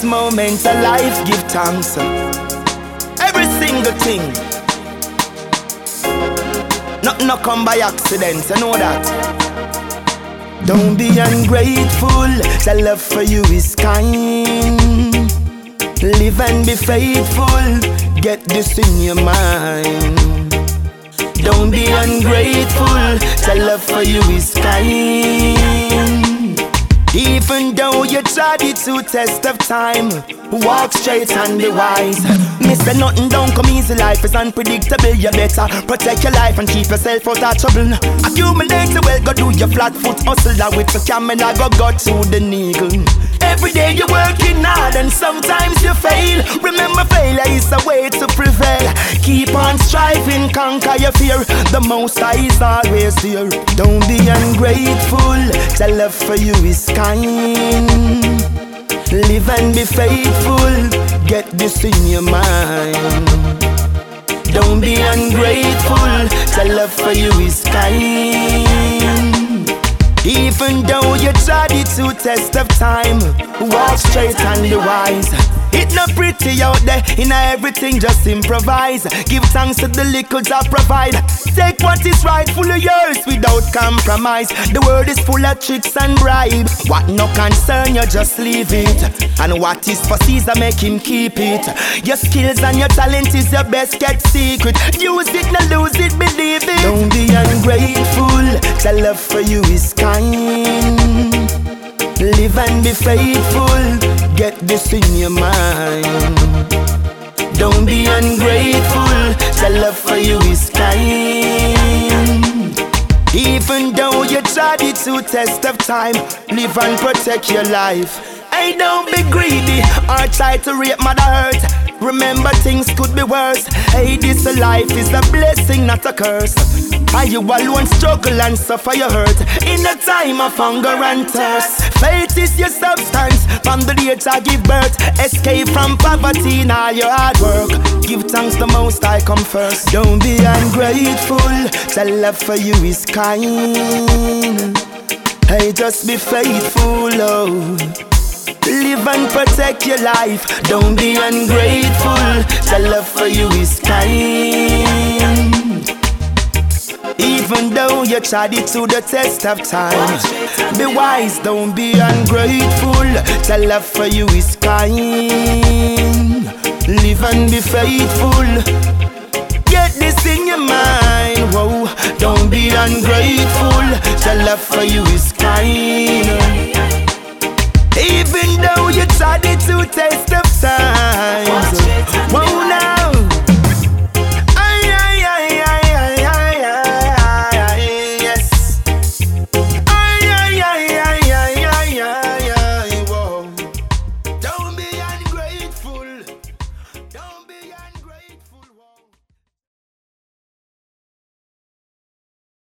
moment of life, give thanks. Every single thing. Nothing no come by accident, you know that. Don't be ungrateful, the love for you is kind. Live and be faithful, get this in your mind. Don't be ungrateful, the love for you is kind. Even though you tried it to test of time, walk straight and be wise. Mister nothing don't come easy, life is unpredictable. You better protect your life and keep yourself out of trouble. Accumulate your wealth, go do your flat foot hustle. With a camera, go to the needle. Every day you're working hard and sometimes you fail. Remember, failure is a way to prevail. Keep on striving, conquer your fear. The Most High is always there. Don't be ungrateful, the love for you is kind. Live and be faithful, get this in your mind. Don't be ungrateful, the love for you is kind. Even though you tried it to test of time, walk straight and be wise. It's not pretty out there, in everything just improvise. Give thanks to the little that provide. Take what is rightfully yours without compromise. The world is full of tricks and bribe. What no concern you, just leave it. And what is for Caesar, make him keep it. Your skills and your talent is your best kept secret. Use it, no lose it, believe it. Don't be ungrateful, the love for you is kind. Live and be faithful, get this in your mind. Don't be ungrateful, the love for you is kind. Even though you tried it to test of time, live and protect your life. Hey, don't be greedy or try to rape Mother Earth. Remember, things could be worse. Hey, this life is a blessing, not a curse. And you alone struggle and suffer your hurt in a time of hunger and thirst. Faith is your substance, from the day to give birth. Escape from poverty in all your hard work. Give thanks, the Most High come first. Don't be ungrateful, the love for you is kind. Hey, just be faithful, oh. Live and protect your life. Don't be ungrateful, the love for you is kind. Even though you tried it to the test of time, be wise, don't be ungrateful, the love for you is kind. Live and be faithful, get this in your mind, whoa. Don't be ungrateful, the love for you is kind. Even though you tried it to test